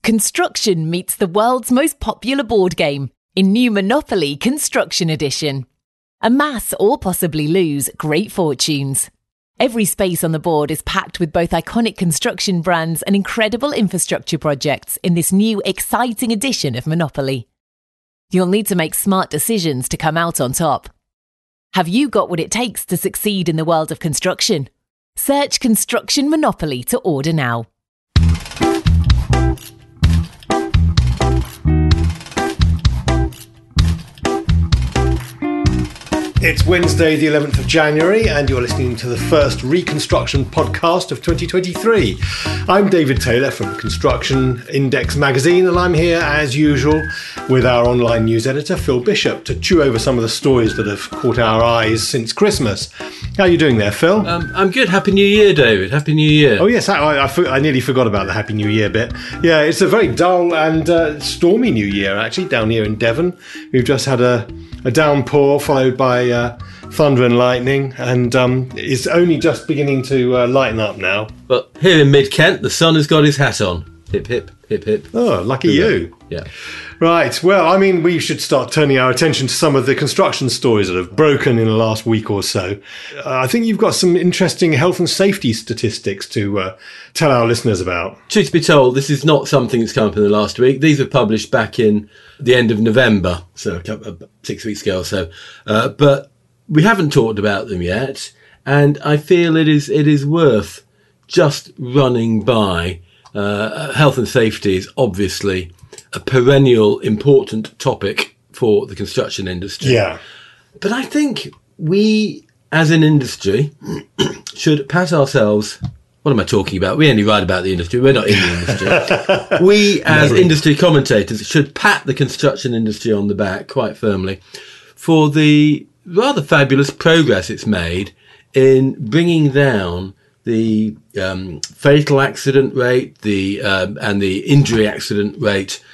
Construction meets the world's most popular board game in new Monopoly Construction Edition. Amass or possibly lose great fortunes. Every space on the board is packed with both iconic construction brands and incredible infrastructure projects in this new exciting edition of Monopoly. You'll need to make smart decisions to come out on top. Have you got what it takes to succeed in the world of construction? Search Construction Monopoly to order now. It's Wednesday, the 11th of January, and you're listening to the first Reconstruction podcast of 2023. I'm David Taylor from Construction Index magazine, and I'm here, as usual, with our online news editor, Phil Bishop, to chew over some of the stories that have caught our eyes since Christmas. How are you doing there, Phil? I'm good. Happy New Year, David. Happy New Year. Oh, yes, I nearly forgot about the Happy New Year bit. Yeah, it's a very dull and stormy New Year, actually, down here in Devon. We've just had a downpour followed by thunder and lightning, and it's only just beginning to lighten up now. But here in Mid-Kent, the sun has got his hat on. Hip, hip, hip, hip. Oh, lucky you. Yeah. Right, well, I mean, we should start turning our attention to some of the construction stories that have broken in the last week or so. I think you've got some interesting health and safety statistics to tell our listeners about. Truth be told, this is not something that's come up in the last week. These were published back in the end of November, so 6 weeks ago or so. But we haven't talked about them yet, and I feel it is worth just running by. Health and safety is obviously a perennial important topic for the construction industry. Yeah. But I think we, as an industry, should pat ourselves... What am I talking about? We only write about the industry. We're not in the industry. We, as industry commentators, should pat the construction industry on the back quite firmly for the rather fabulous progress it's made in bringing down the fatal accident rate, and the injury accident rate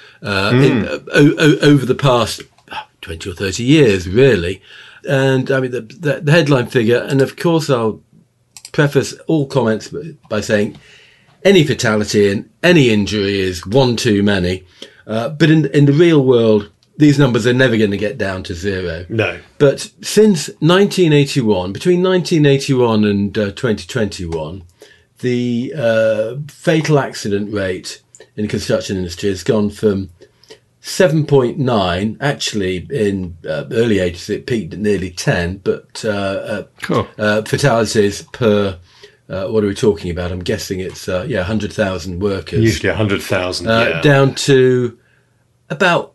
over the past 20 or 30 years, really. And I mean, the headline figure, and of course I'll preface all comments by saying any fatality and any injury is one too many. But in the real world, these numbers are never going to get down to zero. No. But since 1981, between 1981 and 2021, the fatal accident rate in the construction industry has gone from 7.9, actually in early 80s it peaked at nearly 10, but fatalities per, what are we talking about? I'm guessing it's 100,000 workers. Usually 100,000, yeah. Down to about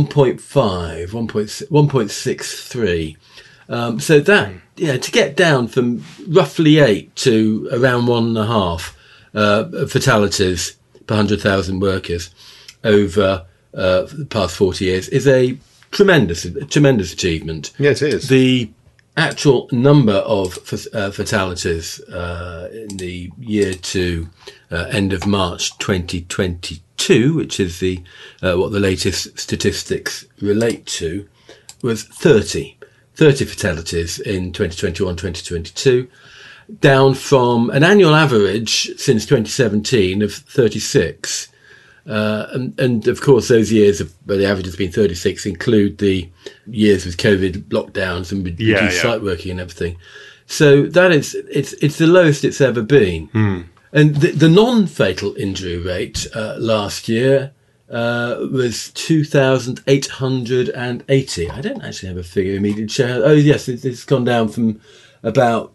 1.63. So that, to get down from roughly 8 to around 1.5 fatalities per 100,000 workers over the past 40 years is a tremendous achievement. Yes, it is. The actual number of fatalities in the year to end of March 2022, which is what the latest statistics relate to, was 30 fatalities in 2021-2022, down from an annual average since 2017 of 36. And of course, those years where the average has been 36 include the years with COVID lockdowns and reduced site working and everything. So that is, it's the lowest it's ever been. And the non-fatal injury rate last year was 2,880. I don't actually have a figure immediately to share. Oh yes, it's gone down from about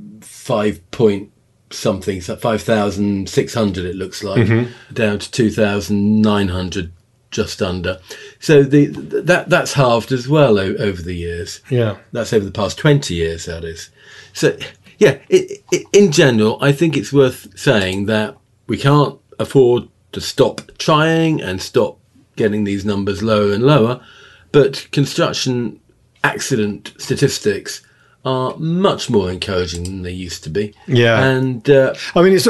5,600 it looks like, down to 2,900, just under. So that's halved as well over the years. Yeah, that's over the past 20 years. That is. So yeah, in general, I think it's worth saying that we can't afford to stop trying and stop getting these numbers lower and lower, but construction accident statistics are much more encouraging than they used to be. Yeah, and I mean, it's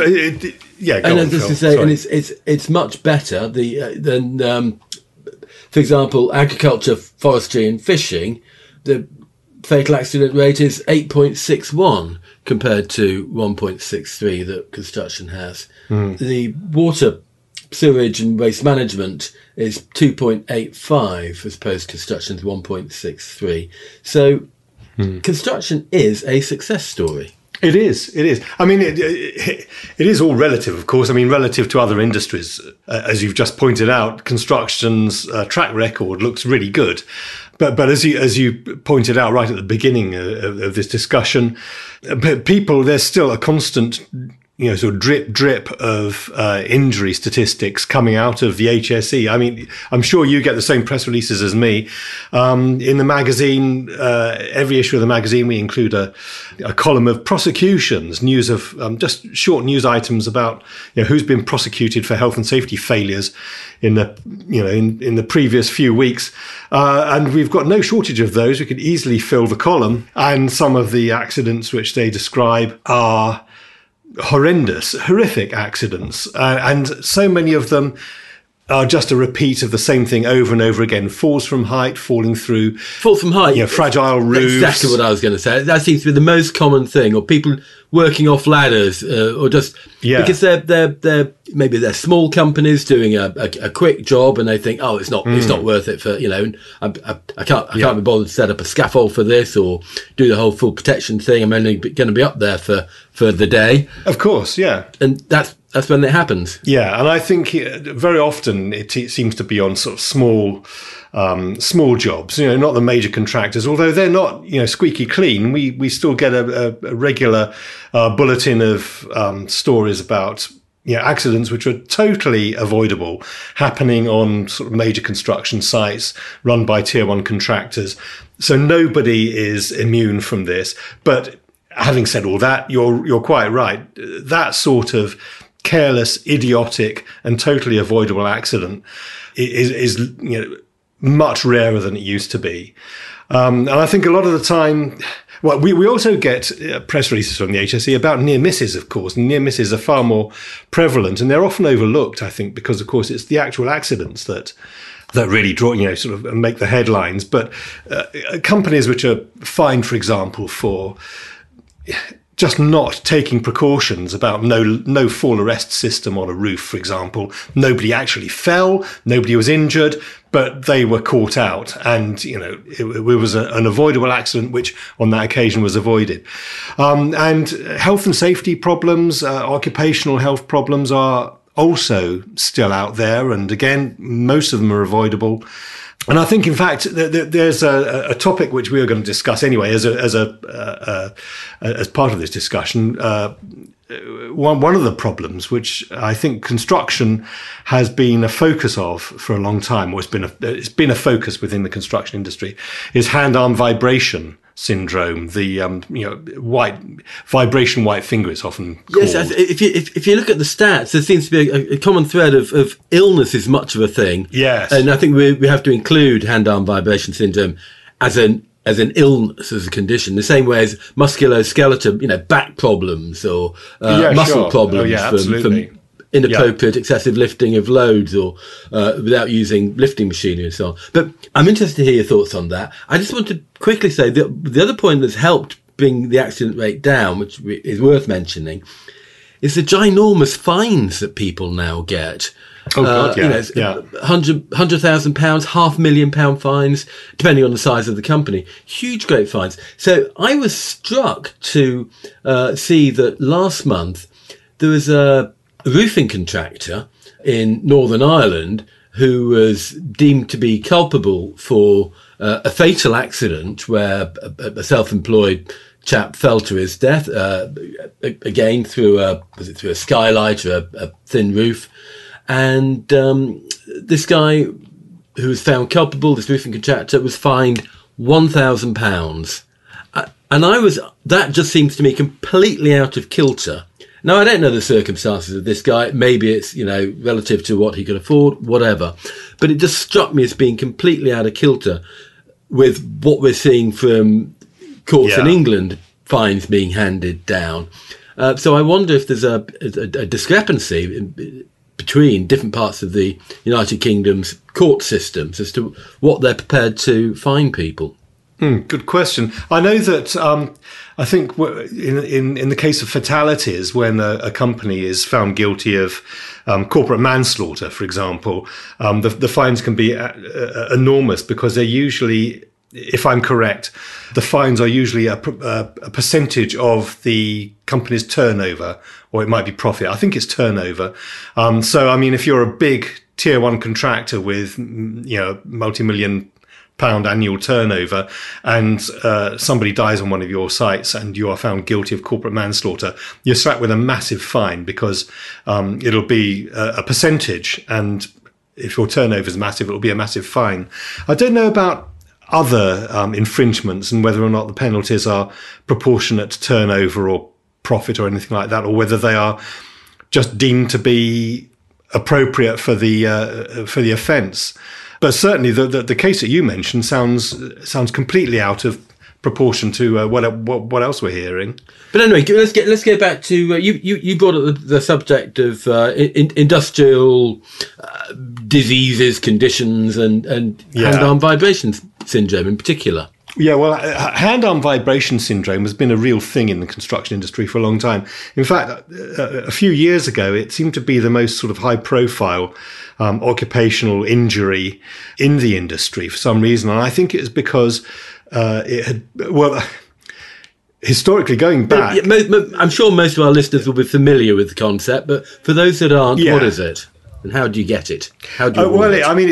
it's much better than for example, agriculture, forestry, and fishing. The fatal accident rate is 8.61 compared to 1.63 that construction has. The water sewage and waste management is 2.85 as opposed to construction's 1.63. So construction is a success story. It is. I mean, it is all relative, of course. I mean, relative to other industries, as you've just pointed out, construction's track record looks really good. But as you pointed out right at the beginning of this discussion, there's still a constant, sort of drip of injury statistics coming out of the HSE. I mean, I'm sure you get the same press releases as me. In the magazine, every issue of the magazine, we include a column of prosecutions, news of just short news items about who's been prosecuted for health and safety failures in the in the previous few weeks, and we've got no shortage of those. We could easily fill the column, and some of the accidents which they describe are horrific accidents, and so many of them are just a repeat of the same thing over and over again. Falls from height, fragile roofs. Exactly what I was going to say. That seems to be the most common thing, or people working off ladders, or just because they're maybe they're small companies doing a quick job, and they think, oh, it's not worth it for I can't be bothered to set up a scaffold for this or do the whole full protection thing. I'm only going to be up there for the day. Of course, yeah, and that's when it happens. Yeah, and I think very often it seems to be on sort of small jobs, not the major contractors, although they're not, squeaky clean. We still get a regular bulletin of stories about accidents which are totally avoidable happening on sort of major construction sites run by tier 1 contractors. So nobody is immune from this. But having said all that, you're quite right. That sort of careless, idiotic, and totally avoidable accident is much rarer than it used to be. And I think a lot of the time, well, we also get press releases from the HSE about near misses, of course. Near misses are far more prevalent, and they're often overlooked, I think, because, of course, it's the actual accidents that really draw, sort of make the headlines. But companies which are fined, for example, for just not taking precautions about no fall arrest system on a roof, for example. Nobody actually fell, nobody was injured, but they were caught out, and it was an avoidable accident, which on that occasion was avoided. And health and safety problems, occupational health problems are also still out there, and again, most of them are avoidable. And I think, in fact, there's a topic which we are going to discuss anyway as part of this discussion. One of the problems, which I think construction has been a focus of for a long time, or it's been a focus within the construction industry, is hand-arm vibration syndrome. The white finger, it's often called. Yes, if you look at the stats, there seems to be a common thread of illness is much of a thing. Yes, and I think we have to include hand-arm vibration syndrome as an illness, as a condition, the same way as musculoskeletal, back problems or muscle problems from inappropriate excessive lifting of loads or without using lifting machinery and so on. But I'm interested to hear your thoughts on that. I just want to quickly say that the other point that's helped bring the accident rate down, which is worth mentioning, is the ginormous fines that people now get. Oh God, yeah. £100,000, £500,000 fines, depending on the size of the company. Huge, great fines. So I was struck to see that last month there was a roofing contractor in Northern Ireland who was deemed to be culpable for a fatal accident where a self-employed chap fell to his death, again through a skylight or a thin roof. And this guy who was found culpable, this roofing contractor, was fined £1,000. And that just seems to me completely out of kilter. Now, I don't know the circumstances of this guy. Maybe it's, relative to what he could afford, whatever. But it just struck me as being completely out of kilter with what we're seeing from courts in England, fines being handed down. So I wonder if there's a discrepancy between different parts of the United Kingdom's court systems as to what they're prepared to fine people. Good question. I know that I think in the case of fatalities, when a company is found guilty of corporate manslaughter, for example, the fines can be enormous because they're usually, if I'm correct, the fines are usually a percentage of the company's turnover, or it might be profit. I think it's turnover. So, I mean, if you're a big tier one contractor with, multi-million pound annual turnover, and somebody dies on one of your sites and you are found guilty of corporate manslaughter, you're slapped with a massive fine because it'll be a percentage, and if your turnover is massive, it'll be a massive fine. I don't know about other infringements and whether or not the penalties are proportionate to turnover or profit or anything like that, or whether they are just deemed to be appropriate for the offence. But certainly, the case that you mentioned sounds completely out of proportion to what else we're hearing. But anyway, let's get back to you brought up the subject of industrial diseases, conditions, and hand-arm vibration syndrome in particular. Yeah, well, hand-arm vibration syndrome has been a real thing in the construction industry for a long time. In fact, a few years ago, it seemed to be the most sort of high-profile occupational injury in the industry for some reason. And I think it was because it had, historically going back... I'm sure most of our listeners will be familiar with the concept, but for those that aren't, what is it? And how do you get it? How do you it? I mean,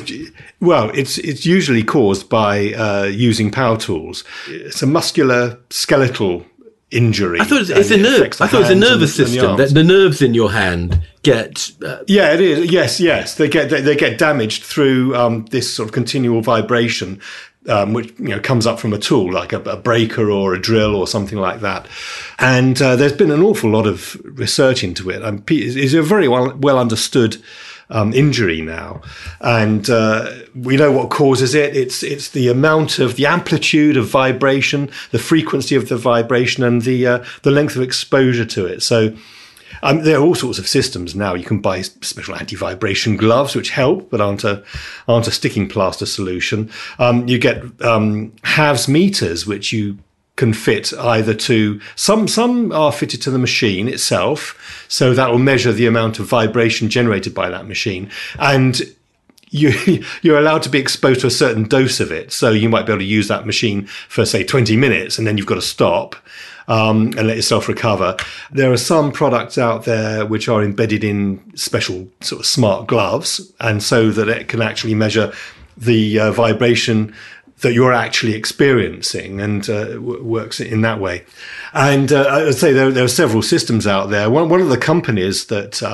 it's usually caused by using power tools. It's a musculoskeletal injury. I thought it's a nerve. I thought it was a nervous system. That the nerves in your hand get. Yeah, it is. Yes. They get damaged through this sort of continual vibration. Which comes up from a tool like a breaker or a drill or something like that, and there's been an awful lot of research into it. It's a very well understood injury now, and we know what causes it. It's the amplitude of vibration, the frequency of the vibration, and the length of exposure to it. So. There are all sorts of systems now. You can buy special anti-vibration gloves, which help, but aren't a sticking plaster solution. You get HAVS meters, which you can fit either to some are fitted to the machine itself, so that will measure the amount of vibration generated by that machine, and you're allowed to be exposed to a certain dose of it. So you might be able to use that machine for, say, 20 minutes, and then you've got to stop and let yourself recover. There are some products out there which are embedded in special sort of smart gloves, and so that it can actually measure the vibration that you're actually experiencing, and works in that way. And I'd say there are several systems out there. One of the companies that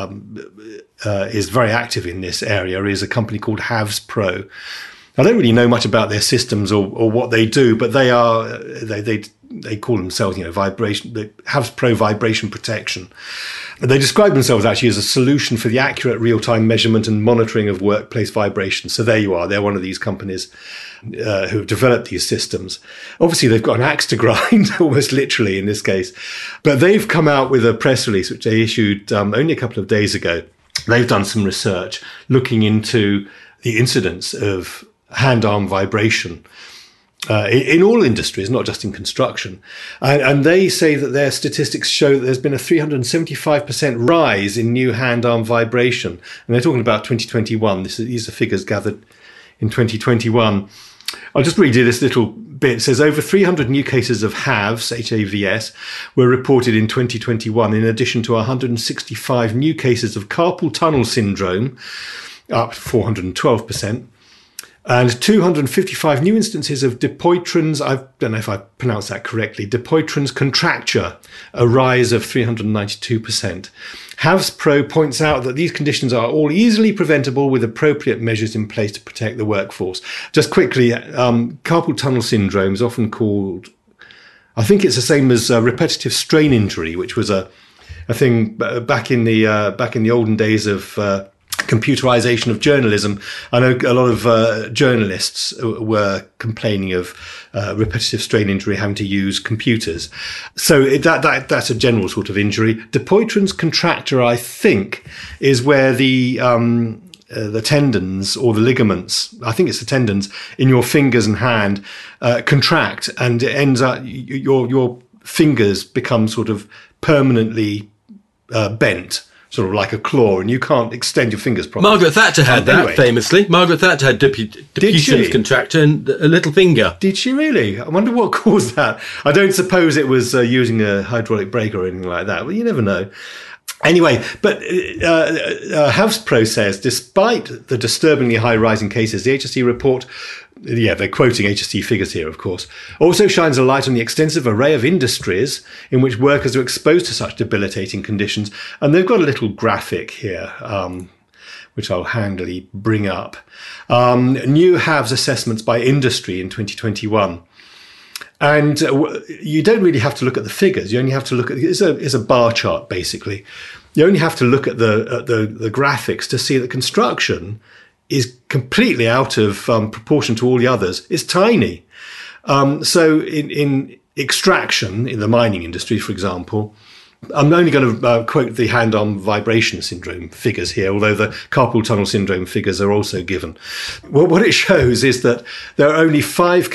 is very active in this area is a company called HAVS Pro. I don't really know much about their systems or what they do, but they call themselves, vibration. The HAVS Pro Vibration Protection. They describe themselves actually as a solution for the accurate real-time measurement and monitoring of workplace vibration. So there you are. They're one of these companies who have developed these systems. Obviously, they've got an axe to grind, almost literally in this case. But they've come out with a press release, which they issued only a couple of days ago. They've done some research looking into the incidence of hand-arm vibration in all industries, not just in construction. And they say that their statistics show that there's been a 375% rise in new hand-arm vibration. And they're talking about 2021. These are figures gathered in 2021. I'll just read you this little bit. It says over 300 new cases of HAVS, H-A-V-S, were reported in 2021, in addition to 165 new cases of carpal tunnel syndrome, up 412%. And 255 new instances of Dupuytren's, I don't know if I pronounced that correctly, Dupuytren's contracture, a rise of 392%. HAVS Pro points out that these conditions are all easily preventable with appropriate measures in place to protect the workforce. Just quickly, carpal tunnel syndrome is often called, I think it's the same as repetitive strain injury, which was a thing back in the olden days of computerization of journalism. I know a lot of journalists were complaining of repetitive strain injury, having to use computers. So that's a general sort of injury. Dupuytren's contracture, I think, is where the the tendons or the ligaments, I think it's the tendons in your fingers and hand, contract, and it ends up your fingers become sort of permanently bent, sort of like a claw, and you can't extend your fingers properly. Margaret Thatcher had that, anyway. famously. Margaret Thatcher had Dupuytren's contracture and a little finger. Did she really? I wonder what caused that. I don't suppose it was using a hydraulic brake or anything like that. Well, you never know. Anyway, but HavsPro says, despite the disturbingly high rise in cases, the HSE report, they're quoting HSE figures here, of course, also shines a light on the extensive array of industries in which workers are exposed to such debilitating conditions. And they've got a little graphic here, which I'll handily bring up. New HAVS assessments by industry in 2021. And you don't really have to look at the figures. You only have to look at it's a bar chart, basically. You only have to look at the graphics to see that construction is completely out of proportion to all the others. It's tiny. So in extraction, in the mining industry, for example, I'm only going to quote the hand-arm vibration syndrome figures here, although the carpal tunnel syndrome figures are also given. Well, what it shows is that there are only 5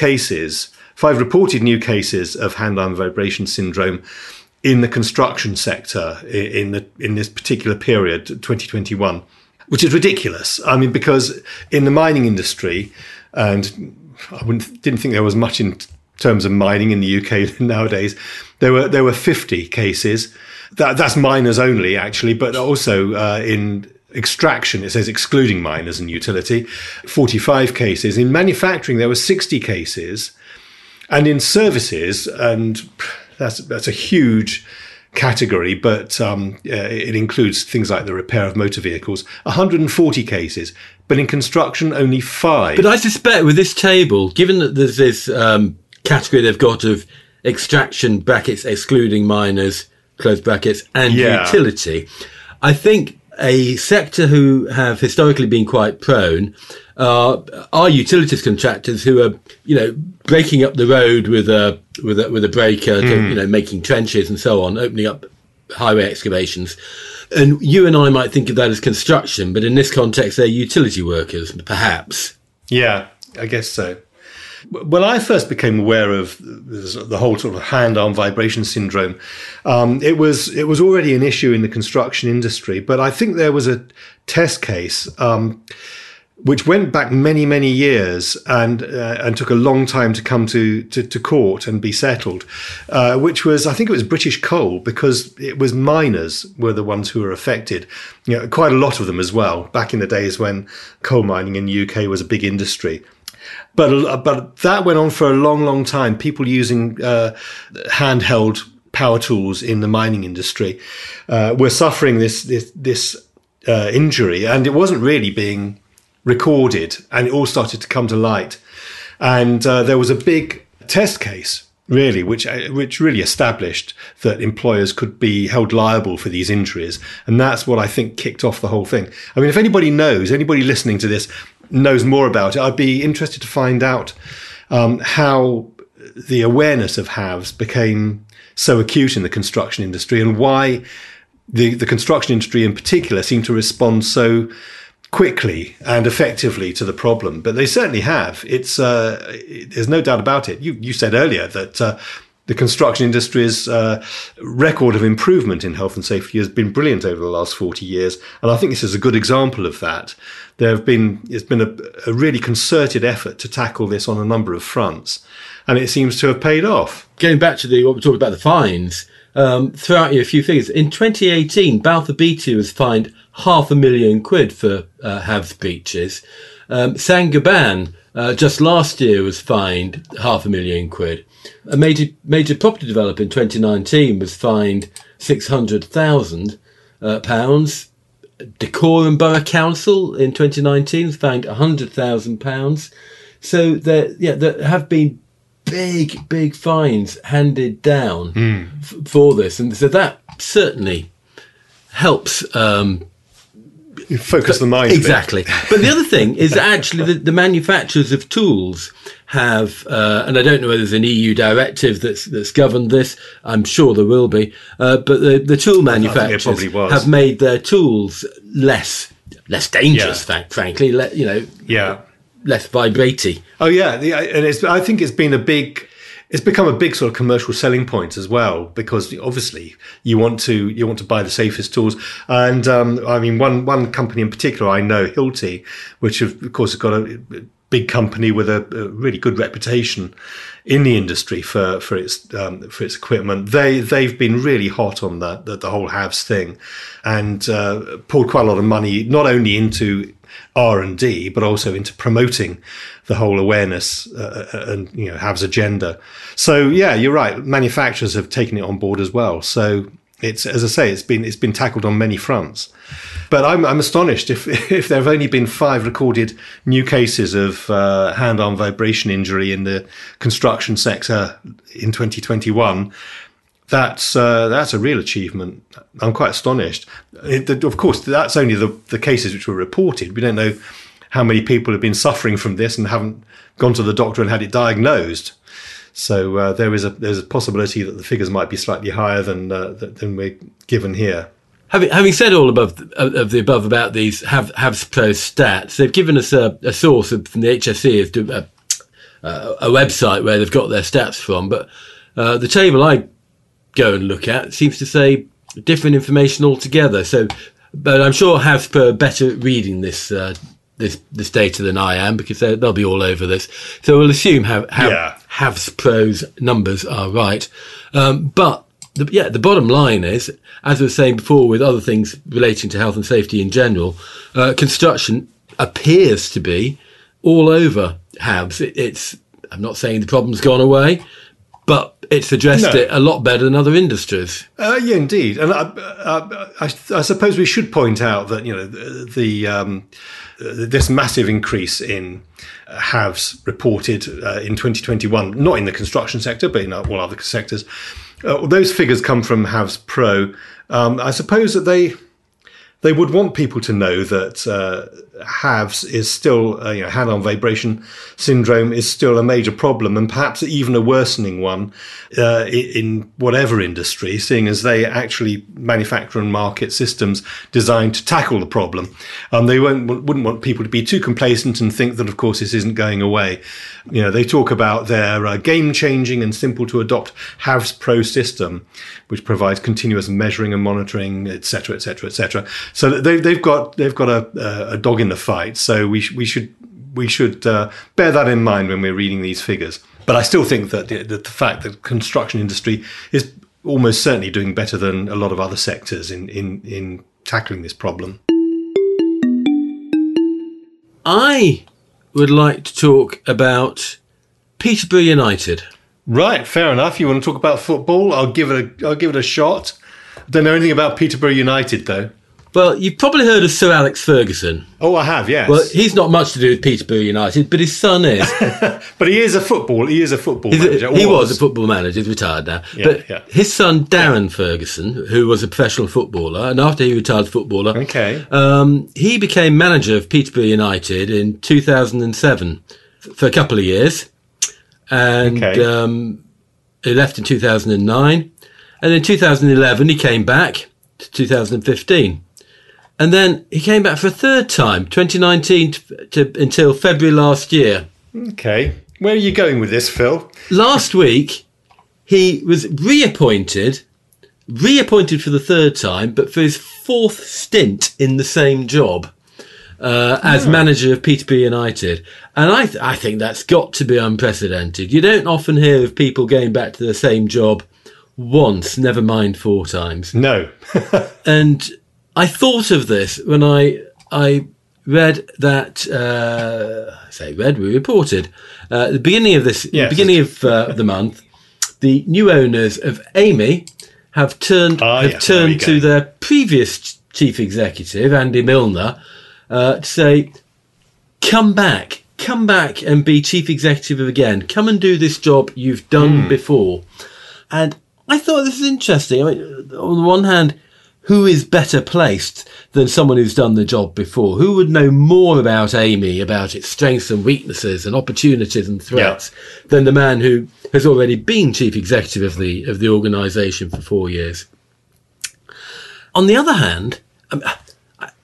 reported new cases of hand-arm vibration syndrome in the construction sector in this particular period, 2021, which is ridiculous. I mean, because in the mining industry, and I didn't think there was much in terms of mining in the UK nowadays, there were 50 cases. That's miners only, actually, but also in extraction, it says excluding miners and utility, 45 cases. In manufacturing, there were 60 cases. And in services, and that's a huge category, but it includes things like the repair of motor vehicles, 140 cases. But in construction, only 5. But I suspect with this table, given that there's this category they've got of extraction brackets excluding miners, close brackets, and utility, I think a sector who have historically been quite prone are utilities contractors who are, breaking up the road with a breaker, to, making trenches and so on, opening up highway excavations. And you and I might think of that as construction, but in this context, they're utility workers, perhaps. Yeah, I guess so. When I first became aware of the whole sort of hand-arm vibration syndrome, it was already an issue in the construction industry. But I think there was a test case which went back many, many years and took a long time to come to court and be settled, which was, I think it was British Coal, because it was miners were the ones who were affected. Quite a lot of them as well, back in the days when coal mining in the UK was a big industry. But that went on for a long, long time. People using handheld power tools in the mining industry were suffering this injury, and it wasn't really being recorded, and it all started to come to light. And there was a big test case, really, which really established that employers could be held liable for these injuries, and that's what I think kicked off the whole thing. I mean, if anybody listening to this knows more about it, I'd be interested to find out how the awareness of HAVS became so acute in the construction industry, and why the construction industry in particular seemed to respond so quickly and effectively to the problem. But they certainly have. It's there's no doubt about it. You said earlier that the construction industry's record of improvement in health and safety has been brilliant over the last 40 years. And I think this is a good example of that. It's been a really concerted effort to tackle this on a number of fronts. And it seems to have paid off. Going back to what we talked about, the fines, throw out you a few figures. In 2018, Balfour Beatty was fined £500,000 for HAVS breaches. Saint-Gobain, just last year, was fined £500,000. A major property developer in 2019 was fined £600,000. Dacorum Borough Council in 2019 was fined £100,000. So there have been big fines handed down for this, and so that certainly helps focus the mind exactly. But the other thing is actually the manufacturers of tools have, and I don't know whether there's an EU directive that's governed this. I'm sure there will be, but the tool manufacturers have made their tools less less dangerous, frankly. Less vibratey. Oh yeah, and I think it's become a big sort of commercial selling point as well, because obviously you want to buy the safest tools. And one company in particular I know, Hilti, which of course has got a big company with a really good reputation in the industry for its equipment. They've been really hot on the whole HAVS thing, and poured quite a lot of money not only into R&D but also into promoting the whole awareness and HAVS agenda. So yeah, you're right. Manufacturers have taken it on board as well. So it's, as I say, it's been tackled on many fronts. But I'm astonished if there have only been 5 recorded new cases of hand-arm vibration injury in the construction sector in 2021. That's a real achievement. I'm quite astonished. Of course, that's only the cases which were reported. We don't know how many people have been suffering from this and haven't gone to the doctor and had it diagnosed. So there's a possibility that the figures might be slightly higher than we're given here. Having said all of the above about these HAVS Pro stats, they've given us a source from the HSE, a website where they've got their stats from. But the table I go and look at seems to say different information altogether. So, but I'm sure HAVS Pro are better at reading this data than I am, because they'll be all over this. So we'll assume HAVS Pro's numbers are right. But the bottom line is, as I was saying before, with other things relating to health and safety in general, construction appears to be all over HAVS. I'm not saying the problem's gone away, but it's addressed it a lot better than other industries. Yeah, indeed. And I suppose we should point out that this massive increase in HAVS reported in 2021, not in the construction sector, but in all other sectors. Those figures come from HAVS Pro. I suppose that they would want people to know that HAVS is still, hand-on vibration syndrome is still a major problem, and perhaps even a worsening one in whatever industry, seeing as they actually manufacture and market systems designed to tackle the problem. They wouldn't want people to be too complacent and think that, of course, this isn't going away. They talk about their game-changing and simple-to-adopt HAVS Pro system, which provides continuous measuring and monitoring, etc., etc., etc. So they've got a dog in the fight. So we should bear that in mind when we're reading these figures. But I still think that the fact that the construction industry is almost certainly doing better than a lot of other sectors in tackling this problem. I would like to talk about Peterborough United. Right, fair enough. You want to talk about football? I'll give it a shot. I don't know anything about Peterborough United though. Well, you've probably heard of Sir Alex Ferguson. Oh, I have, yes. Well, he's not much to do with Peterborough United, but his son is. But he is a football manager. He was a football manager. He's retired now. His son, Darren Ferguson, who was a professional footballer, and after he retired footballer, he became manager of Peterborough United in 2007 for a couple of years. And he left in 2009. And in 2011, he came back to 2015. And then he came back for a third time, 2019 until February last year. Okay. Where are you going with this, Phil? Last week, he was reappointed for the third time, but for his fourth stint in the same job as manager of Peterborough United. And I think that's got to be unprecedented. You don't often hear of people going back to the same job once, never mind 4 times. No. And I thought of this when I read that, we reported, at the beginning of the month, the new owners of Amy have turned to their previous chief executive, Andy Milner, to say, come back and be chief executive again. Come and do this job you've done before. And I thought this was interesting. I mean, on the one hand, who is better placed than someone who's done the job before? Who would know more about Amy, about its strengths and weaknesses and opportunities and threats than the man who has already been chief executive of the organisation for 4 years? On the other hand,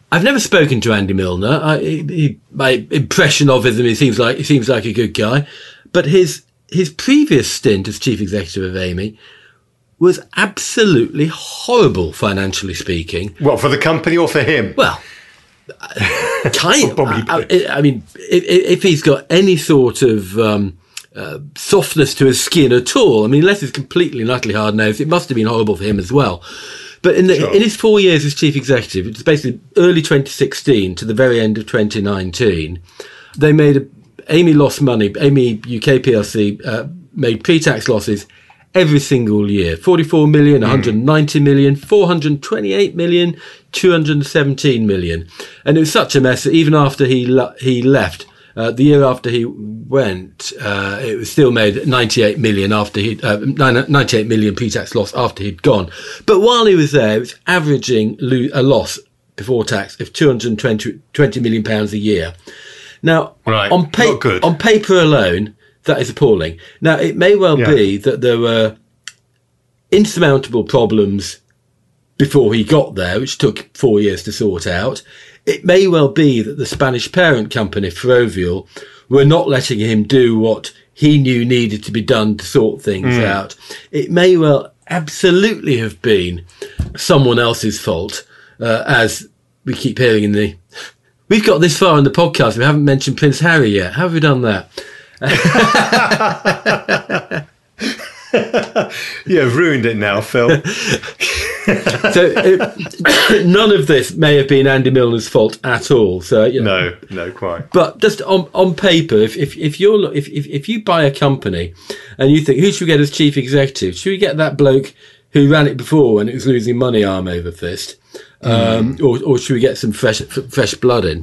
I've never spoken to Andy Milner. My impression of him, he seems like a good guy, but his previous stint as chief executive of Amey was absolutely horrible, financially speaking. Well, for the company or for him? Well, kind of. I mean, if he's got any sort of softness to his skin at all, I mean, unless it's completely and utterly hard-nosed, it must have been horrible for him as well. But in his 4 years as chief executive, it's basically early 2016 to the very end of 2019, they made Amey lost money. Amey UK PLC made pre-tax losses every single year. 44 million, 190 million, 428 million, 217 million. And it was such a mess that even after he left, the year after he went, it was still made 98 million after 98 million pre-tax loss after he'd gone. But while he was there, it was averaging a loss before tax of 220 million pounds a year. Now, on paper alone, that is appalling. Now, it may well be that there were insurmountable problems before he got there, which took 4 years to sort out. It may well be that the Spanish parent company, Ferrovial, were not letting him do what he knew needed to be done to sort things out. It may well absolutely have been someone else's fault, as we keep hearing We've got this far in the podcast, we haven't mentioned Prince Harry yet. How have we done that? You've ruined it now, Phil. So none of this may have been Andy Milner's fault at all. So no, quite. But just on paper, if you buy a company and you think, who should we get as chief executive? Should we get that bloke who ran it before when it was losing money arm over fist, or should we get some fresh blood in?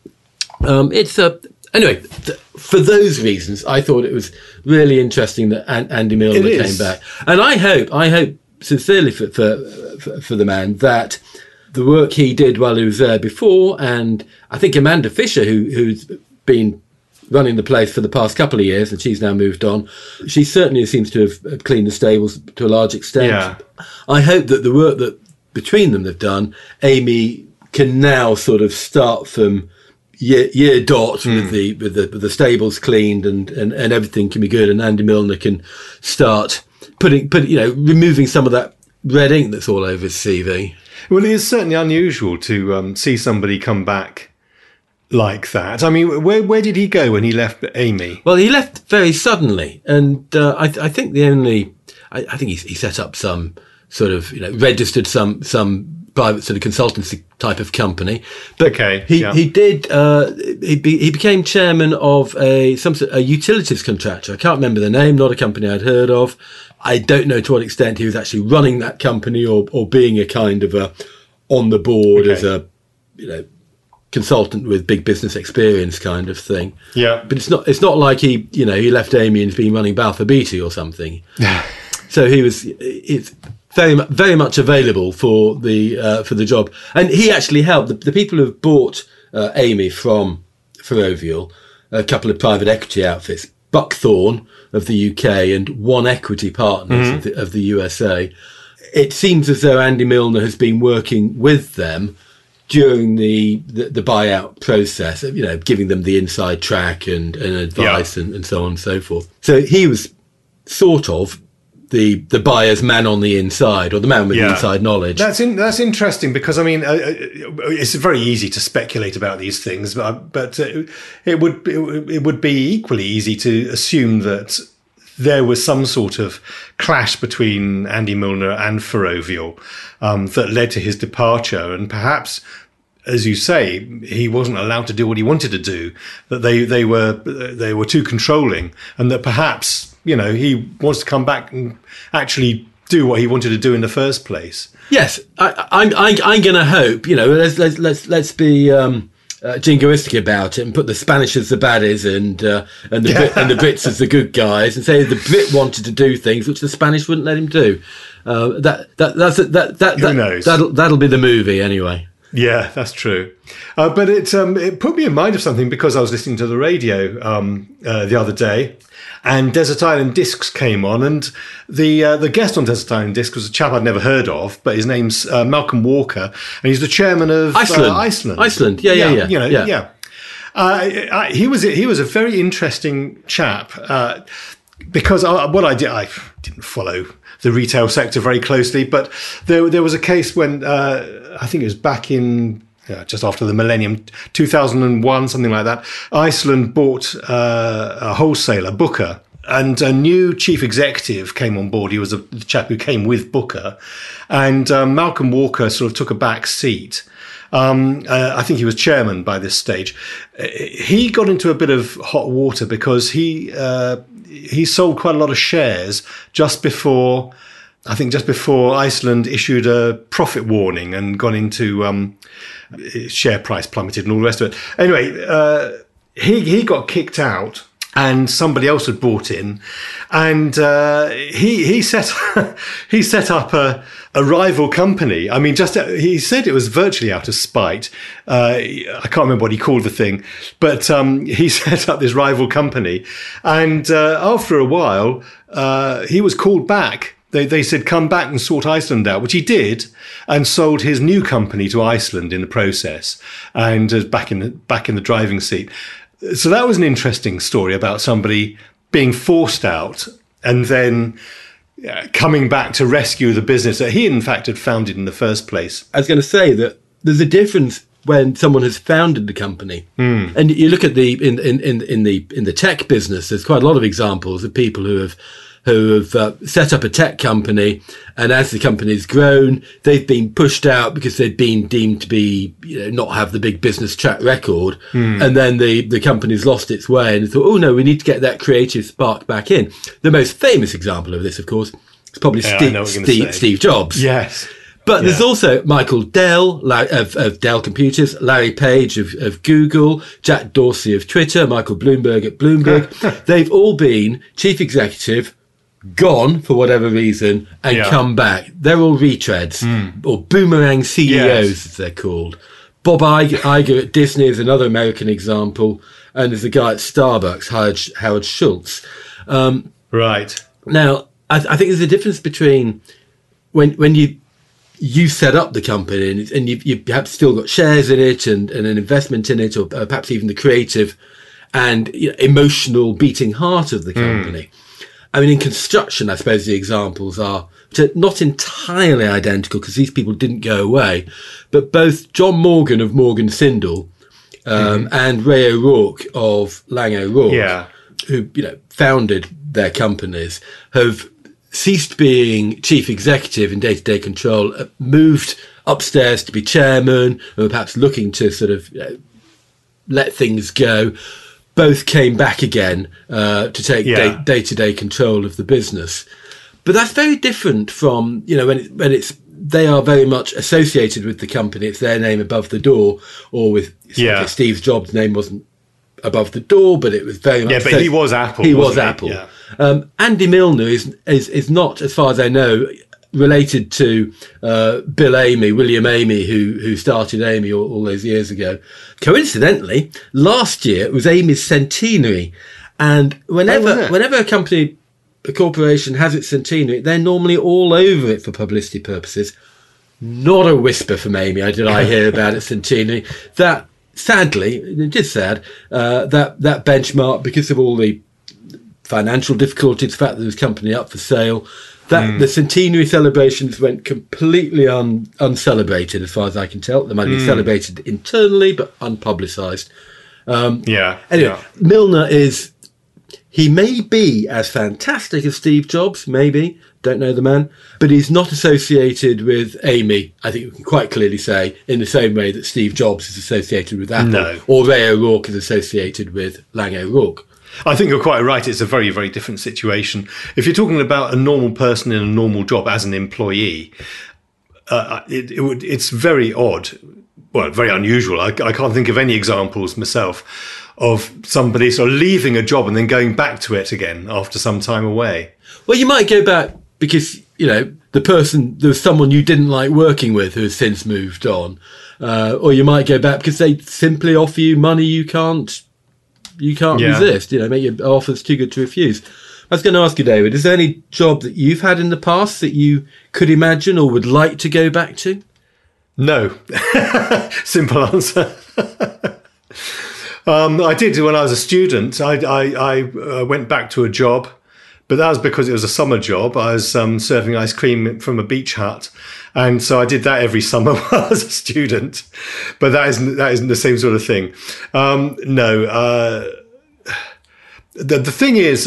Anyway, for those reasons, I thought it was really interesting that Andy Milner came back, and I hope sincerely for the man that the work he did while he was there before, and I think Amanda Fisher, who's been running the place for the past couple of years, and she's now moved on, she certainly seems to have cleaned the stables to a large extent. Yeah. I hope that the work that between them they've done, Amey can now sort of start from year dot with the stables cleaned and everything can be good, and Andy Milner can start removing some of that red ink that's all over his CV. Well, it is certainly unusual to see somebody come back like that. I mean, where did he go when he left Amey? Well, he left very suddenly, and I think I think he set up some sort of registered some private sort of consultancy type of company. But he became chairman of a utilities contractor. I can't remember the name, not a company I'd heard of. I don't know to what extent he was actually running that company or being a kind of a on the board as a consultant with big business experience kind of thing. Yeah. But it's not like he left Amey and has been running Balfour Beatty or something. So it's very much available for the job, and he actually helped the people who have bought Amey from Ferrovial, a couple of private equity outfits, Buckthorn of the UK and One Equity Partners of the USA. It seems as though Andy Milner has been working with them during the buyout process, giving them the inside track and advice and so on and so forth. So he was sort of the buyer's man on the inside, or the man with the inside knowledge. That's interesting, because I mean, it's very easy to speculate about these things, but it would be equally easy to assume that there was some sort of clash between Andy Milner and Ferrovial that led to his departure, and perhaps, as you say, he wasn't allowed to do what he wanted to do, that they were too controlling, and that perhaps he wants to come back and actually do what he wanted to do in the first place. Yes, I'm going to hope. Let's be jingoistic about it and put the Spanish as the baddies and the Brits as the good guys, and say the Brit wanted to do things which the Spanish wouldn't let him do. Who knows? That'll be the movie anyway. Yeah, that's true. But it put me in mind of something because I was listening to the radio the other day, and Desert Island Discs came on, and the guest on Desert Island Discs was a chap I'd never heard of, but his name's Malcolm Walker, and he's the chairman of Iceland. Iceland, yeah. You know, yeah. He was a very interesting chap because what I didn't follow the retail sector very closely, but there was a case when I think it was back in just after the millennium, 2001, something like that. Iceland bought a wholesaler, Booker, and a new chief executive came on board. He was the chap who came with Booker, and Malcolm Walker sort of took a back seat. I think he was chairman by this stage. He got into a bit of hot water because he sold quite a lot of shares just before Iceland issued a profit warning and gone into share price plummeted and all the rest of it. Anyway, he got kicked out, and somebody else had bought in, and he set up a rival company. I mean, he said it was virtually out of spite. I can't remember what he called the thing, but he set up this rival company, and after a while, he was called back. They said, come back and sort Iceland out, which he did, and sold his new company to Iceland in the process, and back in the driving seat. So that was an interesting story about somebody being forced out and then coming back to rescue the business that he, in fact, had founded in the first place. I was going to say that there's a difference when someone has founded the company, and you look at in the tech business. There's quite a lot of examples of people who have set up a tech company, and as the company's grown, they've been pushed out because they've been deemed to be, not have the big business track record, and then the company's lost its way, and thought, oh no, we need to get that creative spark back in. The most famous example of this, of course, is probably Steve Jobs. Yes. But there's also Michael Dell of Dell Computers, Larry Page of Google, Jack Dorsey of Twitter, Michael Bloomberg at Bloomberg. They've all been chief executive, gone for whatever reason, and come back. They're all retreads, or boomerang CEOs, as they're called. Bob Iger at Disney is another American example, and there's a guy at Starbucks, Howard Schultz. Right. Now, I think there's a difference between when you set up the company and you perhaps still got shares in it and an investment in it, or perhaps even the creative and emotional beating heart of the company. I mean, in construction, I suppose the examples are not entirely identical because these people didn't go away, but both John Morgan of Morgan Sindall and Ray O'Rourke of Lang O'Rourke, who founded their companies, have ceased being chief executive in day-to-day control, moved upstairs to be chairman, or perhaps looking to sort of let things go. Both came back again to take day-to-day control of the business. But that's very different from, when they are very much associated with the company. It's their name above the door, or with Steve Jobs' name wasn't above the door, but it was very much. Yeah, but he was Apple. He was Apple. Yeah. Andy Milner is not, as far as I know, related to William Amy, who started Amy all those years ago. Coincidentally, last year it was Amy's centenary, and whenever a corporation has its centenary, they're normally all over it for publicity purposes. Not a whisper from Amy did I hear about its centenary. That, sadly, it is sad, that benchmark, because of all the financial difficulties, the fact that there was company up for sale, that the centenary celebrations went completely uncelebrated, as far as I can tell. They might be celebrated internally, but unpublicised. Anyway, Milner he may be as fantastic as Steve Jobs, maybe, don't know the man, but he's not associated with Amy, I think we can quite clearly say, in the same way that Steve Jobs is associated with Apple, or Ray O'Rourke is associated with Lang O'Rourke. I think you're quite right. It's a very, very different situation. If you're talking about a normal person in a normal job as an employee, it's very odd. Well, very unusual. I can't think of any examples myself of somebody sort of leaving a job and then going back to it again after some time away. Well, you might go back because, there was someone you didn't like working with who has since moved on. or you might go back because they simply offer you money you can't resist. Make your offers too good to refuse. I was going to ask you, David, is there any job that you've had in the past that you could imagine or would like to go back to? No. Simple answer. I did when I was a student. I went back to a job, but that was because it was a summer job. I was serving ice cream from a beach hut. And so I did that every summer while I was a student. But that isn't the same sort of thing. No. The thing is,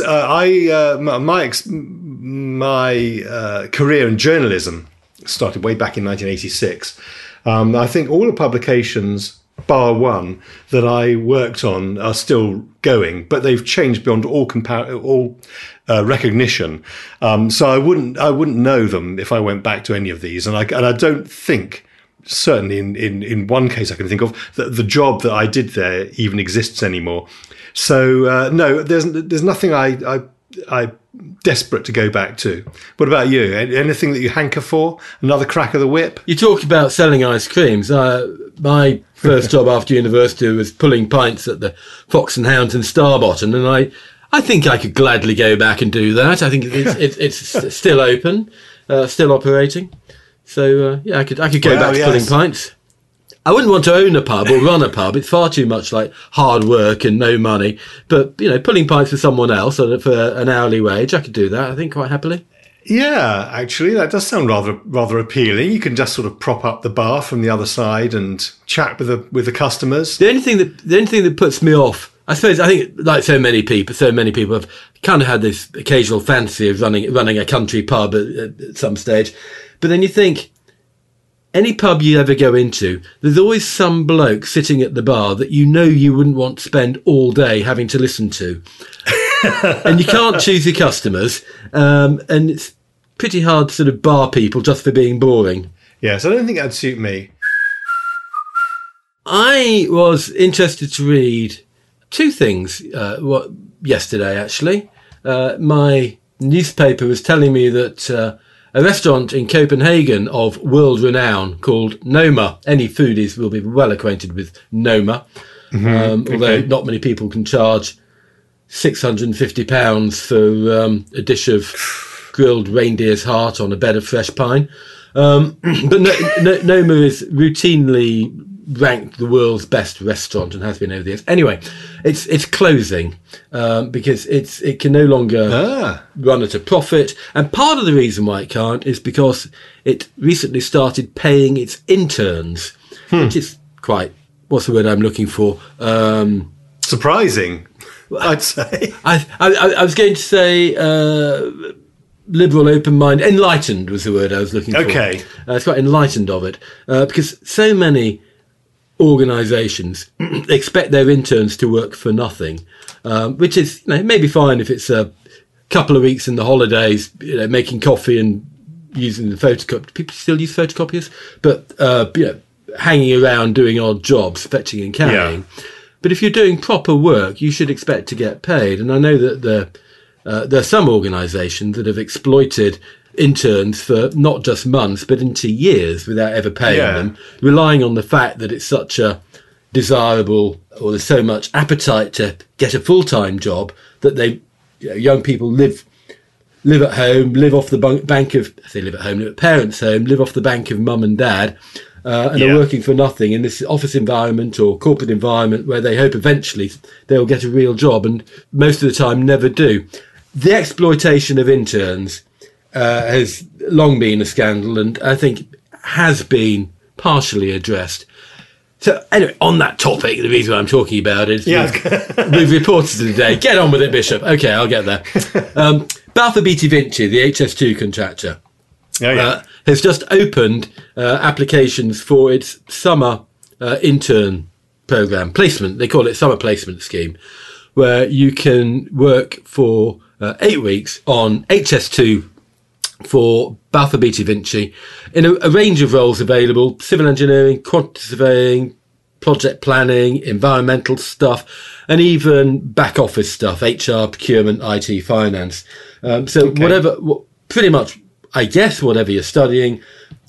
my career in journalism started way back in 1986. I think all the publications, bar one, that I worked on are still going, but they've changed beyond all recognition. So I wouldn't know them if I went back to any of these, and I don't think. Certainly, in one case I can think of, that the job that I did there even exists anymore. So no, there's nothing I desperate to go back to. What about you? Anything that you hanker for? Another crack of the whip? You talk about selling ice creams. My first job after university was pulling pints at the Fox and Hounds in Starbotton, and I think I could gladly go back and do that. I think it's still open, still operating. So I could go back to pulling pints. I wouldn't want to own a pub or run a pub. It's far too much like hard work and no money. But pulling pints for someone else for an hourly wage, I could do that. I think quite happily. Yeah, actually, that does sound rather appealing. You can just sort of prop up the bar from the other side and chat with the customers. The only thing that puts me off, I think like so many people have kind of had this occasional fancy of running a country pub at some stage. But then you think, any pub you ever go into, there's always some bloke sitting at the bar that you wouldn't want to spend all day having to listen to. And you can't choose your customers. And it's pretty hard to sort of bar people just for being boring. Yes, I don't think that'd suit me. I was interested to read two things yesterday, actually. My newspaper was telling me that a restaurant in Copenhagen of world renown called Noma. Any foodies will be well acquainted with Noma, although not many people can charge £650 for a dish of grilled reindeer's heart on a bed of fresh pine. But Noma is routinely ranked the world's best restaurant and has been over the years. Anyway, it's closing because it can no longer run at a profit, and part of the reason why it can't is because it recently started paying its interns, which is quite, what's the word I'm looking for? Surprising, I'd say. I was going to say liberal, open-minded, enlightened was the word I was looking for. Okay, it's quite enlightened of it because so many organisations expect their interns to work for nothing, which is maybe fine if it's a couple of weeks in the holidays, making coffee and using the photocopy. People still use photocopiers, but hanging around doing odd jobs, fetching and carrying. Yeah. But if you're doing proper work, you should expect to get paid. And I know that there are some organisations that have exploited interns for not just months but into years without ever paying them, relying on the fact that it's such a desirable, or there's so much appetite to get a full-time job that young people live at home, live off the bank of, I say live at home, live at parents' home, live off the bank of mum and dad, and are working for nothing in this office environment or corporate environment where they hope eventually they'll get a real job, and most of the time never do. The exploitation of interns has long been a scandal, and I think has been partially addressed. So anyway, on that topic, the reason I'm talking about it is we've reported today. Get on with it, Bishop. Okay, I'll get there. Balfour Beatty Vinci, the HS2 contractor, has just opened applications for its summer intern programme, placement. They call it summer placement scheme, where you can work for 8 weeks on HS2 for Balfour Beatty Vinci in a range of roles available: civil engineering, quantity surveying, project planning, environmental stuff, and even back office stuff, HR, procurement, IT, finance. Pretty much, I guess, whatever you're studying,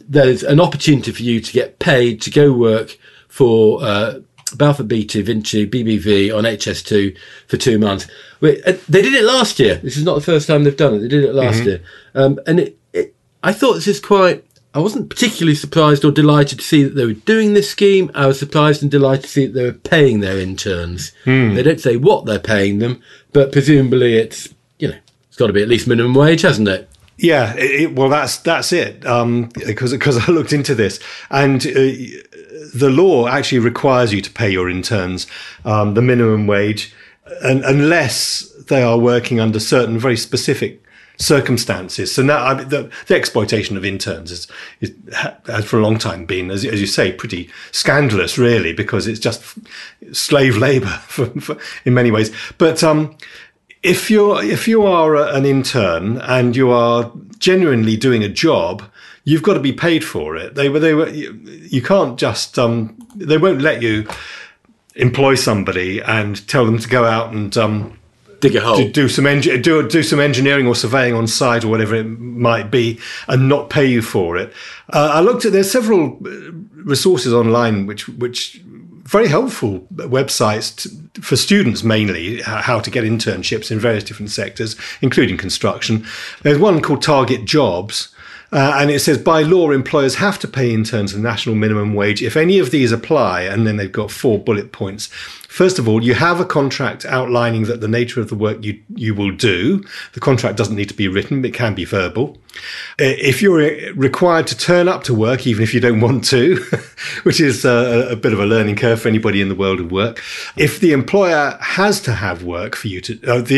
there's an opportunity for you to get paid to go work for Balfour Beatty, Vinci, BBV on HS2 for 2 months. They did it last year. This is not the first time they've done it. They did it last year. And I thought this is quite... I wasn't particularly surprised or delighted to see that they were doing this scheme. I was surprised and delighted to see that they were paying their interns. They don't say what they're paying them, but presumably it's got to be at least minimum wage, hasn't it? Yeah, well, that's it. Because I looked into this, and the law actually requires you to pay your interns the minimum wage, unless they are working under certain very specific circumstances. So now the exploitation of interns has for a long time been, as you say, pretty scandalous, really, because it's just slave labour in many ways. But if you are an intern and you are genuinely doing a job, you've got to be paid for it. You can't just they won't let you employ somebody and tell them to go out and dig a hole, do some engineering or surveying on site or whatever it might be, and not pay you for it. I looked at there's several resources online which very helpful websites for students, mainly how to get internships in various different sectors, including construction. There's one called Target Jobs. And it says, by law, employers have to pay interns the national minimum wage if any of these apply. And then they've got 4 bullet points. First of all, you have a contract outlining that the nature of the work you will do. The contract doesn't need to be written, it can be verbal. If you're required to turn up to work, even if you don't want to, which is a bit of a learning curve for anybody in the world of work. If the employer has to have work for you to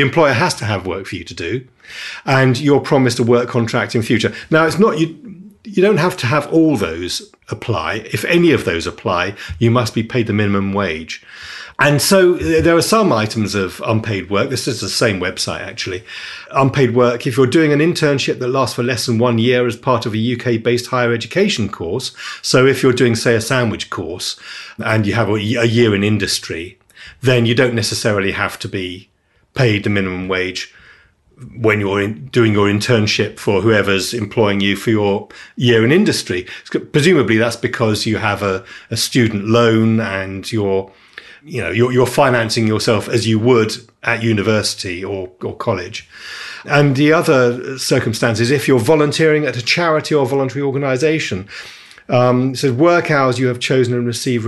do, and you're promised a work contract in future. Now, it's not you don't have to have all those apply. If any of those apply, you must be paid the minimum wage. And so there are some items of unpaid work. This is the same website, actually. Unpaid work, if you're doing an internship that lasts for less than 1 year as part of a UK-based higher education course. So if you're doing, say, a sandwich course and you have a year in industry, then you don't necessarily have to be paid the minimum wage when you're doing your internship for whoever's employing you for your year in industry. Presumably that's because you have a student loan and you're financing yourself as you would at university or college. And the other circumstance is if you're volunteering at a charity or voluntary organisation. So work hours you have chosen and receive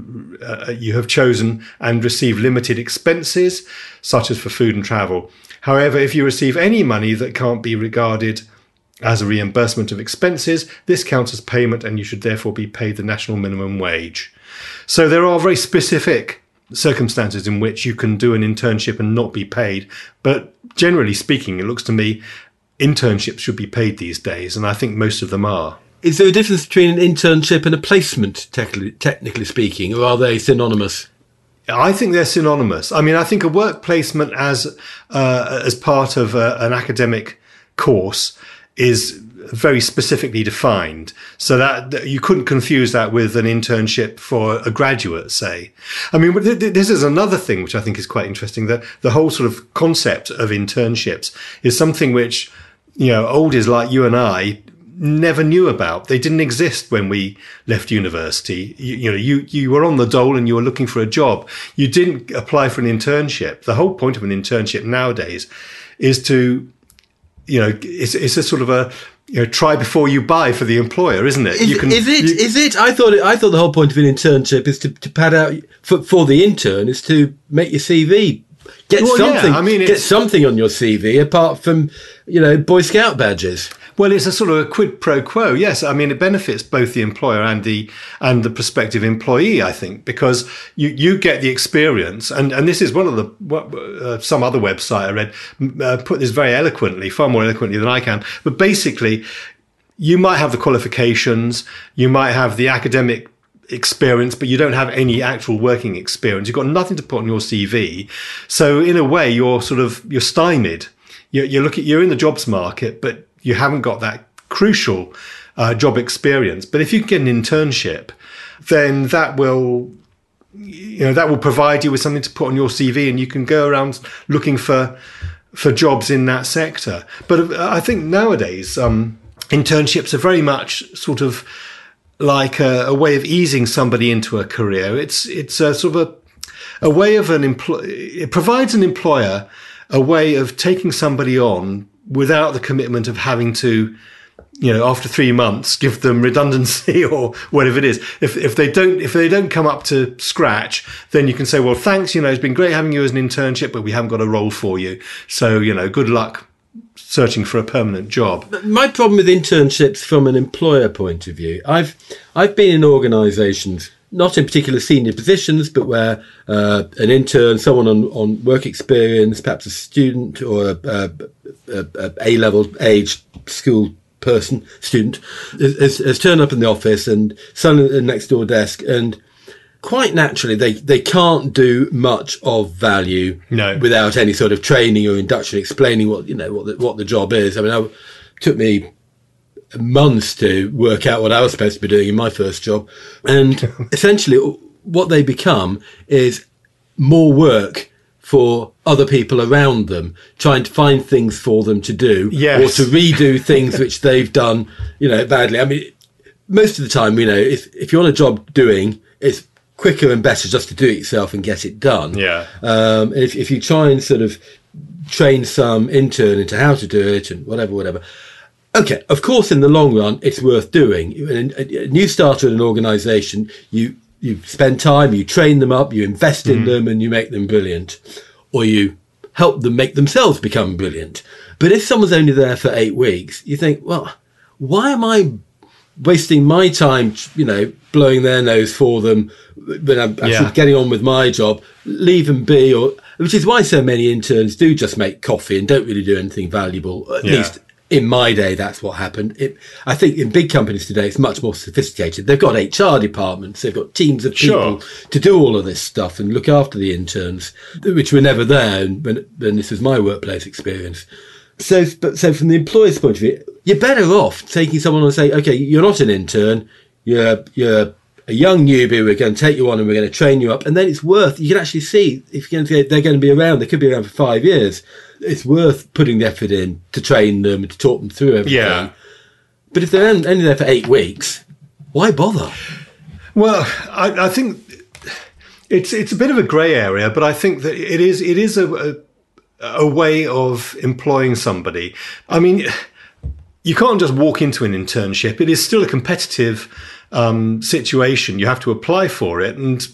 limited expenses, such as for food and travel. However, if you receive any money that can't be regarded as a reimbursement of expenses, this counts as payment and you should therefore be paid the national minimum wage. So there are very specific circumstances in which you can do an internship and not be paid. But generally speaking, it looks to me internships should be paid these days, and I think most of them are. Is there a difference between an internship and a placement, technically speaking, or are they synonymous? I think they're synonymous. I mean, I think a work placement as part of an academic course is very specifically defined, so that you couldn't confuse that with an internship for a graduate, say. I mean, this is another thing which I think is quite interesting, that the whole sort of concept of internships is something which, oldies like you and I never knew about. They didn't exist when we left university. You were on the dole and you were looking for a job. You didn't apply for an internship. The whole point of an internship nowadays is to, it's a sort of a, try before you buy for the employer, isn't it? Is it? I thought the whole point of an internship is to pad out for the intern is to make your CV. Get something on your CV apart from, Boy Scout badges. Well, it's a sort of a quid pro quo. Yes, I mean, it benefits both the employer and the prospective employee, I think, because you get the experience. And this is one of the some other website I read put this very eloquently, far more eloquently than I can. But basically, you might have the qualifications, you might have the academic experience, but you don't have any actual working experience. You've got nothing to put on your CV. So in a way, you're stymied. You're in the jobs market, but you haven't got that crucial job experience. But if you can get an internship, then that will provide you with something to put on your CV, and you can go around looking for jobs in that sector. But I think nowadays, internships are very much sort of like a way of easing somebody into a career. It's a sort of a way of it provides an employer a way of taking somebody on without the commitment of having to, after 3 months, give them redundancy or whatever it is. If they don't come up to scratch, then you can say, well, thanks, it's been great having you as an internship, but we haven't got a role for you. So, good luck searching for a permanent job. My problem with internships from an employer point of view, I've been in organisations, not in particular senior positions, but where an intern, someone on work experience, perhaps a student or a A-level age school student, has turned up in the office and sat at the next door desk, and quite naturally they can't do much of value without any sort of training or induction explaining what the job is. I mean, it took me months to work out what I was supposed to be doing in my first job, and essentially what they become is more work for other people around them, trying to find things for them to do, or to redo things which they've done, badly. I mean, most of the time, if you want a job doing, it's quicker and better just to do it yourself and get it done. Yeah. If you try and sort of train some intern into how to do it and whatever. Okay, of course, in the long run, it's worth doing. A new starter in an organisation, you spend time, you train them up, you invest in them, and you make them brilliant, or you help them make themselves become brilliant. But if someone's only there for 8 weeks, you think, well, why am I wasting my time, blowing their nose for them when I'm actually getting on with my job? Leave them be, which is why so many interns do just make coffee and don't really do anything valuable. At least in my day, that's what happened. I think in big companies today, it's much more sophisticated. They've got HR departments. They've got teams of people to do all of this stuff and look after the interns, which were never there when this was my workplace experience. So from the employer's point of view, you're better off taking someone on and say, okay, you're not an intern, you're a young newbie, we're going to take you on and we're going to train you up. And then it's worth, you can actually see if they're going to be around, they could be around for 5 years. It's worth putting the effort in to train them, to talk them through everything. Yeah. But if they're only there for 8 weeks, why bother? Well, I think it's a bit of a grey area, but I think that it is a way of employing somebody. I mean, you can't just walk into an internship. It is still a competitive situation. You have to apply for it, and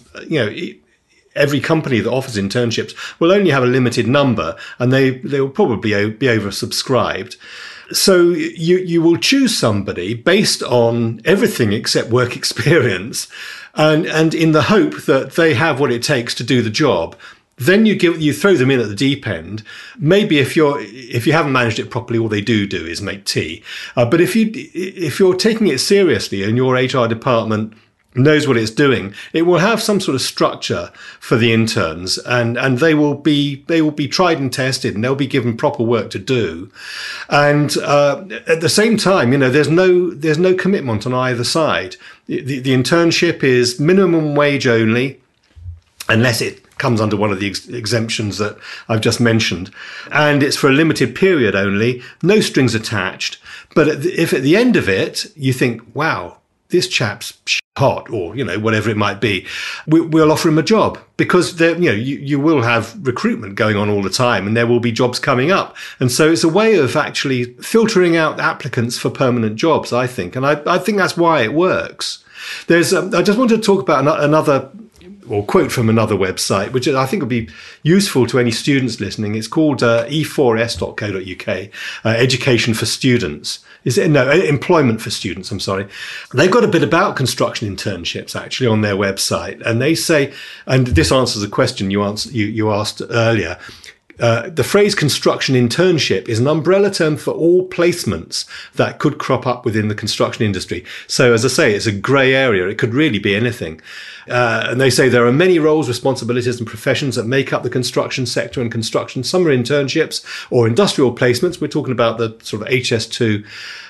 every company that offers internships will only have a limited number, and they will probably be oversubscribed. So you will choose somebody based on everything except work experience, and in the hope that they have what it takes to do the job. Then you throw them in at the deep end. Maybe if you haven't managed it properly, all they do is make tea. But if you're taking it seriously and your HR department knows what it's doing, it will have some sort of structure for the interns, and they will be tried and tested, and they'll be given proper work to do. And at the same time, there's no commitment on either side. The internship is minimum wage only, unless it comes under one of the exemptions that I've just mentioned, and it's for a limited period only, no strings attached. But if at the end of it you think, wow, this chap's hot, or whatever it might be, we'll offer him a job, because you will have recruitment going on all the time, and there will be jobs coming up. And so it's a way of actually filtering out applicants for permanent jobs, I think, and I think that's why it works. There's I just wanted to talk about another, or quote from another website, which I think would be useful to any students listening. It's called e4s.co.uk, Education for Students. Employment for Students, I'm sorry. They've got a bit about construction internships actually on their website. And they say, and this answers a question you asked earlier, the phrase construction internship is an umbrella term for all placements that could crop up within the construction industry. So, as I say, it's a grey area. It could really be anything. And they say there are many roles, responsibilities and professions that make up the construction sector and construction. Some are internships or industrial placements. We're talking about the sort of HS2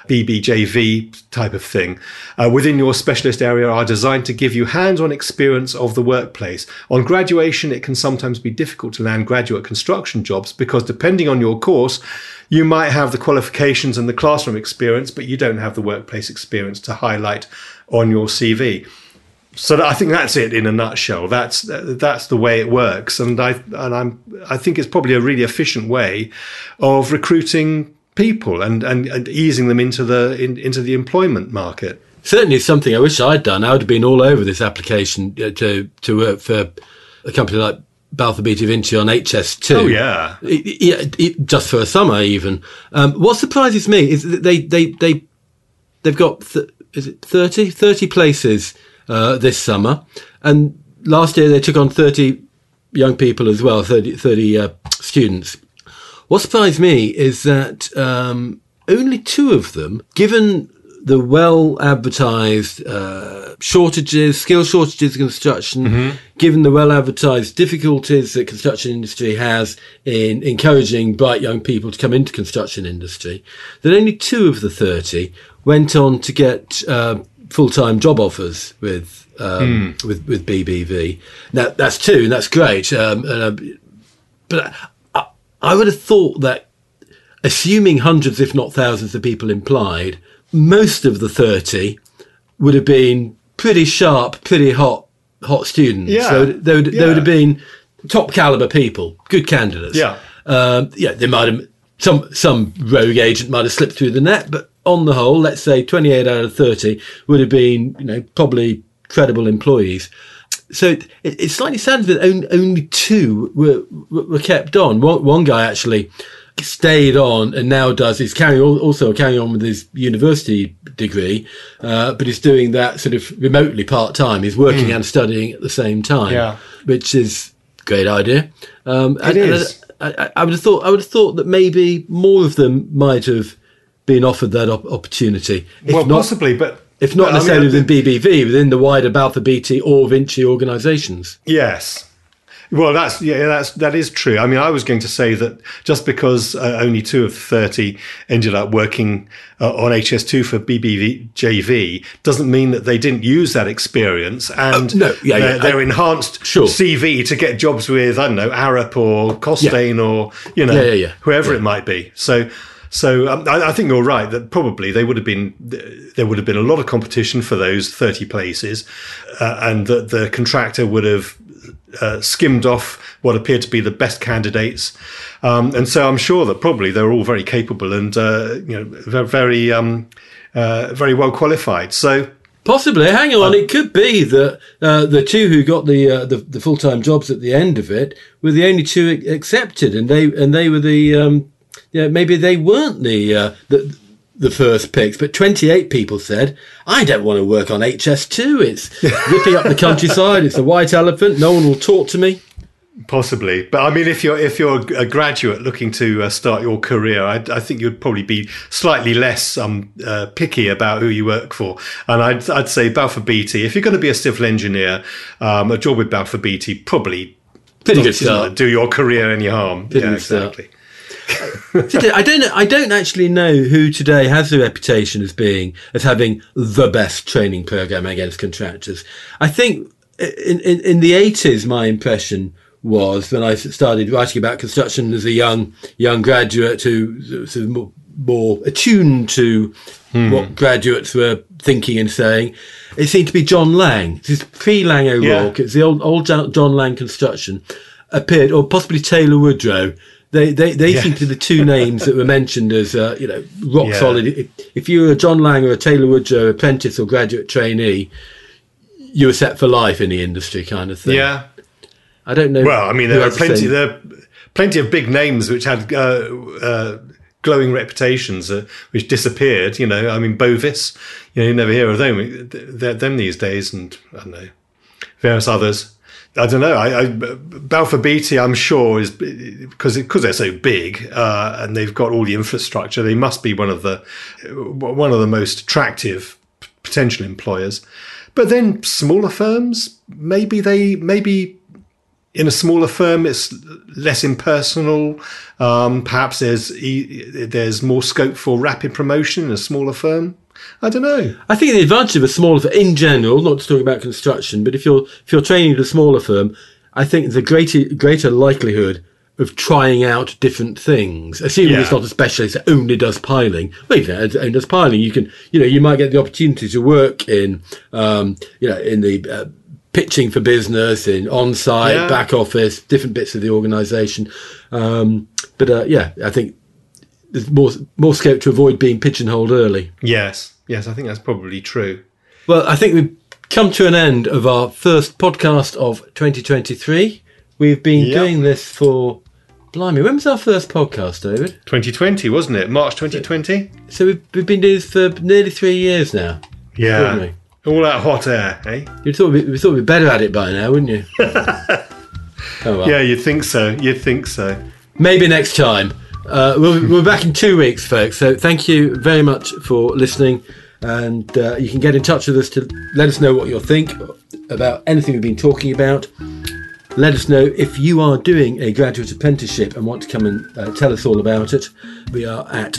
BBJV type of thing, within your specialist area are designed to give you hands-on experience of the workplace. On graduation, it can sometimes be difficult to land graduate construction jobs because depending on your course, you might have the qualifications and the classroom experience, but you don't have the workplace experience to highlight on your CV. So I think that's it in a nutshell. That's the way it works, and I think it's probably a really efficient way of recruiting people and easing them into the employment market. Certainly something I wish I'd done. I would have been all over this application to work for a company like Balfour Beatty Vinci on HS2. Oh yeah, just for a summer even. What surprises me is that they've got 30 places this summer, and last year they took on 30 young people as well, 30 students. What surprised me is that only 2 of them, given the well-advertised skill shortages in construction, given the well-advertised difficulties that construction industry has in encouraging bright young people to come into construction industry, that only 2 of the 30 went on to get full-time job offers with BBV. Now, that's 2, and that's great. But I would have thought that, assuming hundreds, if not thousands of people implied, most of the 30 would have been pretty sharp, pretty hot students. Yeah. So they would have been top caliber people, good candidates. Yeah. They might have, some rogue agent might have slipped through the net, but on the whole, let's say 28 out of 30 would have been, probably credible employees. So it slightly saddens that only 2 were kept on. One guy actually stayed on and now is carrying on with his university degree, but he's doing that sort of remotely part-time. He's working and studying at the same time, which is a great idea. It is. I would have thought that maybe more of them might have been offered that opportunity. Possibly, but if not necessarily within BBV, within the wider Balfour Beatty or Vinci organisations. Yes. Well, that is true. I mean, I was going to say that just because only 2 of the 30 ended up working on HS2 for BBJV doesn't mean that they didn't use that experience and their enhanced CV to get jobs with, I don't know, Arup or Costain or whoever it might be. So I think you're right that probably there would have been a lot of competition for those 30 places, and that the contractor would have skimmed off what appeared to be the best candidates, and so I'm sure that probably they're all very capable and very well qualified. So. Possibly. Hang on. It could be that the 2 who got the full-time jobs at the end of it were the only 2 accepted, and they were the. Maybe they weren't the first picks, but 28 people said, I don't want to work on HS2. It's ripping up the countryside. It's a white elephant. No one will talk to me. Possibly. But I mean, if you're a graduate looking to start your career, I think you'd probably be slightly less picky about who you work for. And I'd say Balfour Beatty, if you're going to be a civil engineer, a job with Balfour Beatty probably pretty good start. Do your career any harm. Pretty good exactly. I don't actually know who today has the reputation as having the best training program against contractors. I think in the 80s, my impression was, when I started writing about construction as a young graduate who sort of more attuned to what graduates were thinking and saying, it seemed to be John Lang. This is pre-Lang O'Rourke. It's the old John Lang construction appeared, or possibly Taylor Woodrow. They seem to be the 2 names that were mentioned as rock solid. If you were a John Lang or a Taylor Woodrow apprentice or graduate trainee, you were set for life in the industry, kind of thing. Yeah, I don't know. Well, I mean, there are plenty of big names which had glowing reputations which disappeared. I mean, Bovis. You never hear of them these days, and I don't know, various others. I don't know. Balfour Beatty, I'm sure, is because they're so big and they've got all the infrastructure. They must be one of the most attractive potential employers. But then smaller firms, maybe in a smaller firm, it's less impersonal. Perhaps there's more scope for rapid promotion in a smaller firm. I don't know. I think the advantage of a smaller firm, in general, not just talking about construction, but if you're training at a smaller firm, I think there's a greater likelihood of trying out different things, assuming it's not a specialist that only does piling. Well, only does piling. You might get the opportunity to work in the pitching for business, in on-site, back office, different bits of the organisation. I think there's more scope to avoid being pigeonholed early. Yes, I think that's probably true. Well, I think we've come to an end of our first podcast of 2023. We've been doing this for, blimey, when was our first podcast, David? 2020, wasn't it? March 2020? So we've been doing this for nearly 3 years now. Yeah. All that hot air, eh? We thought we'd be better at it by now, wouldn't you? Oh, well. Yeah, you'd think so. Maybe next time. We'll be back in 2 weeks, folks. So thank you very much for listening. And you can get in touch with us to let us know what you think about anything we've been talking about. Let us know if you are doing a graduate apprenticeship and want to come and tell us all about it. We are at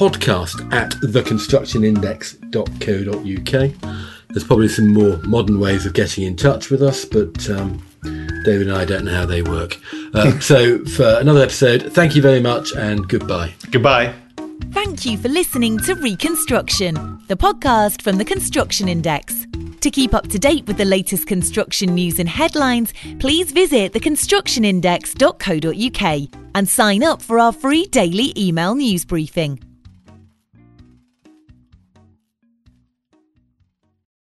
podcast@theconstructionindex.co.uk. There's probably some more modern ways of getting in touch with us, but David and I don't know how they work. So for another episode, thank you very much and goodbye. Goodbye. Thank you for listening to Reconstruction, the podcast from the Construction Index. To keep up to date with the latest construction news and headlines, please visit theconstructionindex.co.uk and sign up for our free daily email news briefing.